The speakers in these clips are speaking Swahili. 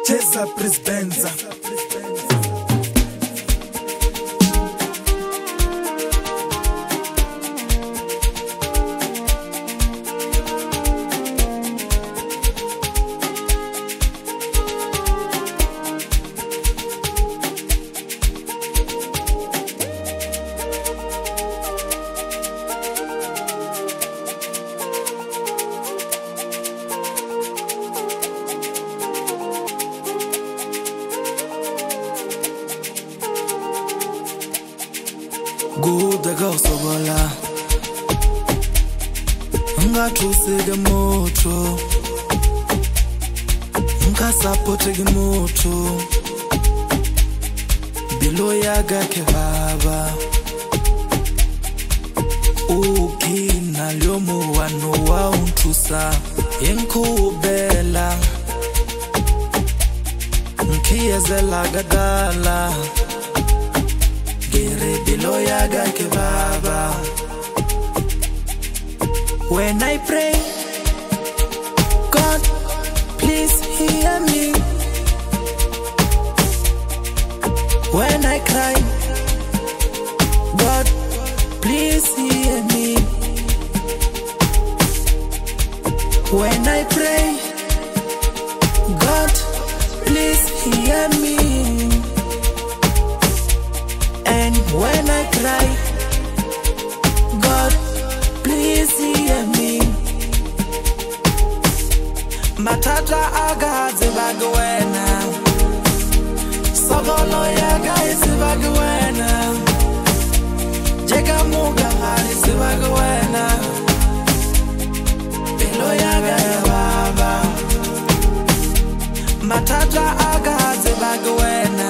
Cheza Prisbenza. Guda ga sobola nga tusege moto nga sapote moto bilo yaga ke baba ukina lyomo wano wa untusa yenkubela nkiyezela gadala Bilo yaga ke baba. When I pray, God, please hear me. When I cry, God, please hear me. When I pray, God, please hear me. And when I cry, God, please hear me. Matata agaze bagwena, Sogolo yaga isi bagwena, Jega muga isi bagwena, Bilo yaga ya baba. Matata agaze bagwena,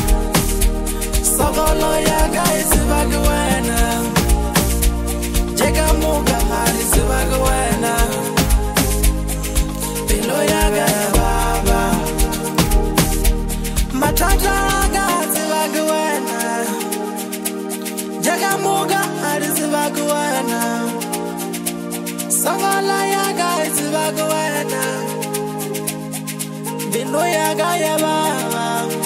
Sogolo yaga isi bagwena, Jega muga isi bagwena, Bilo yaga ya baba. Matata yaga isi bagwena, Jega muga isi bagwena, Sogolo yaga isi bagwena, Bilo yaga ya baba.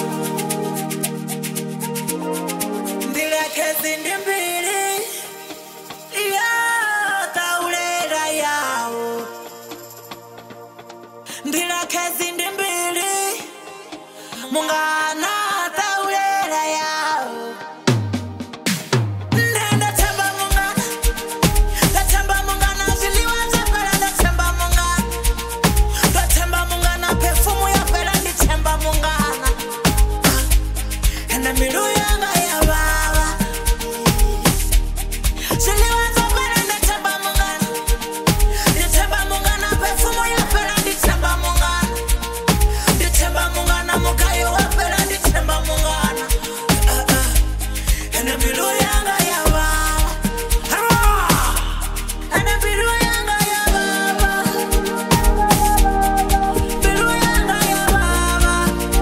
Mungana taurera yao Nenda chamba mungana Ziliwa chapela da chamba mungana Da chamba mungana Perfumu ya pela di chamba mungana Ena miru yanga ya baba Ziliwa chapela da chamba mungana Di chamba mungana Perfumu ya pela di chamba mungana Di chamba mungana mukayo wapela di chamba mungana Ena miru yanga ya baba Ena miru yanga ya baba Miru yanga ya baba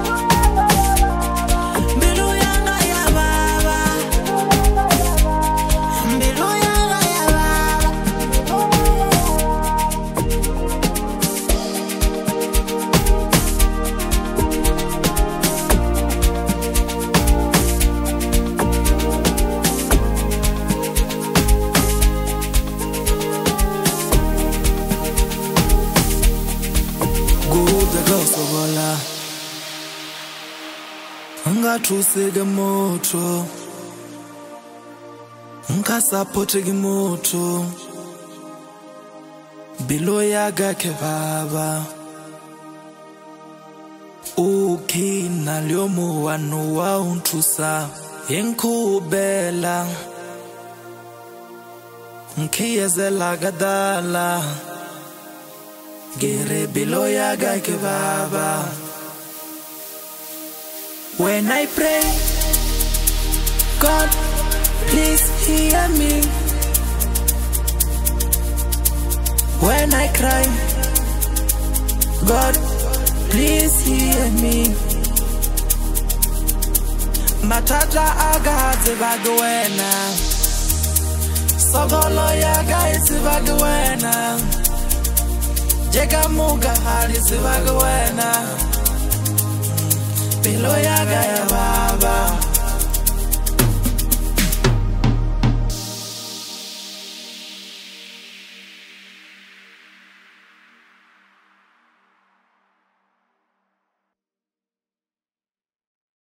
Miru yanga ya baba Miru yanga ya baba Guda ga sobola nga tusege moto nga sapote moto bilo yaga ke baba ukina lyomo wano wa untusa yenkubela nkiyezela gadala Gere bilo yaga ke baba. When I pray, God, please hear me. When I cry, God, please hear me. Matata agaze bagwena, Sogolo yaga isi bagwena, Jega muga isi bagwena, pelo ya ga ya baba.